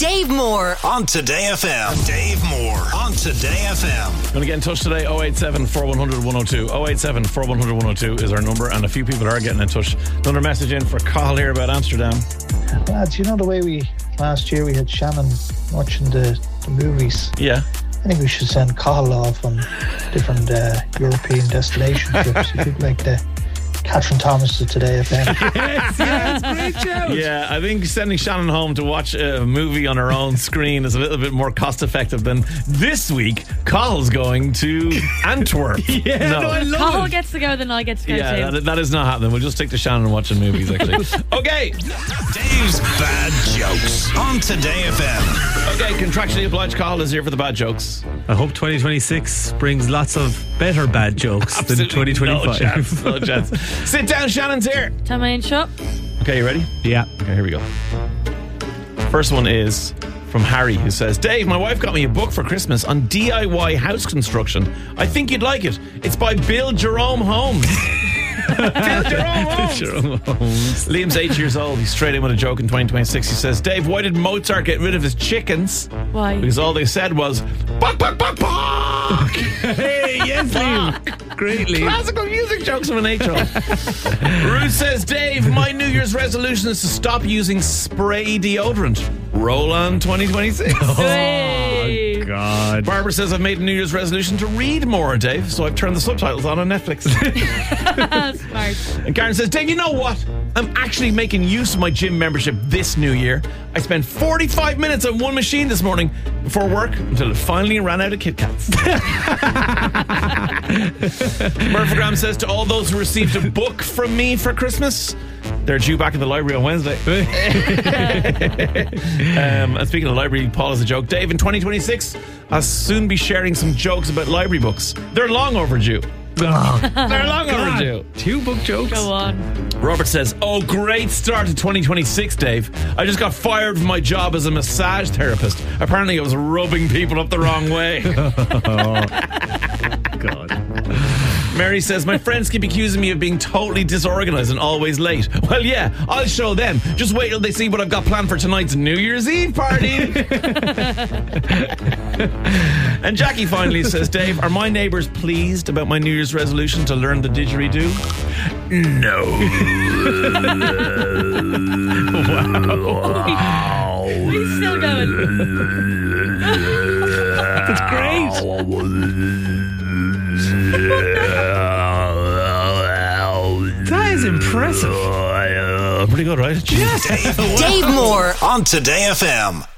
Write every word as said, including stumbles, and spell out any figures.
Dave Moore on Today F M. Dave Moore on Today F M. Going to get in touch today. oh eight seven, four one zero zero, one oh two. oh eight seven, four one zero zero, one oh two is our number, and a few people are getting in touch. Another message in for Cathal here about Amsterdam. Lads, you know the way we last year we had Shannon watching the, the movies? Yeah. I think we should send Cathal off on different uh, European destination trips. You could like the Catherine Thomas to Today F M. Yes, yes, great shout. Yeah, I think sending Shannon home to watch a movie on her own screen is a little bit more cost effective than this week. Cathal's going to Antwerp. Yeah, no, I love Cathal it. gets to go, then I get to go Yeah, too. that, that is not happening. We'll just stick to Shannon watching movies, actually. Okay. Dave's Bad Jokes on Today F M. Okay, contractually obliged, Cathal is here for the bad jokes. I hope twenty twenty-six brings lots of better bad jokes than twenty twenty-five. No chance, no chance. Sit down, Shannon's here. Time I in shop. Okay, you ready? Yeah. Okay, here we go. First one is from Harry, who says, Dave, my wife got me a book for Christmas on D I Y house construction. I think you'd like it. It's by Bill Jerome Holmes. Bill Jerome Holmes. Jerome Holmes. Liam's eight years old. He's straight in with a joke in twenty twenty-six. He says, Dave, why did Mozart get rid of his chickens? Why? Because all they said was, "Bok, bok, bok, bok." Hey, yes, Liam. Great, Liam. Classical music jokes from an eight-year-old. Ruth says, Dave, my New Year's resolution is to stop using spray deodorant. Roll on twenty twenty-six. Hey. Oh, God. Barbara says, I've made a New Year's resolution to read more, Dave, so I've turned the subtitles on on Netflix. Smart. And Karen says, Dave, you know what? I'm actually making use of my gym membership this new year. I spent forty-five minutes on one machine this morning before work until it finally ran out of Kit Kats. Murphy Graham says, to all those who received a book from me for Christmas, they're due back in the library on Wednesday. um, and speaking of library, Paul has a joke. Dave, in twenty twenty-six, I'll soon be sharing some jokes about library books. They're long overdue. Oh, They're long God. overdue. Two book jokes. Go on. Robert says, oh, great start to twenty twenty-six, Dave. I just got fired from my job as a massage therapist. Apparently I was rubbing people up the wrong way. God. Mary says, my friends keep accusing me of being totally disorganized and always late. Well, yeah, I'll show them. Just wait till they see what I've got planned for tonight's New Year's Eve party. And Jackie finally says, Dave, are my neighbours pleased about my New Year's resolution to learn the didgeridoo? No. Wow. He's still going. That's great. That is impressive. Pretty good, right? Dave, Dave Moore on Today F M.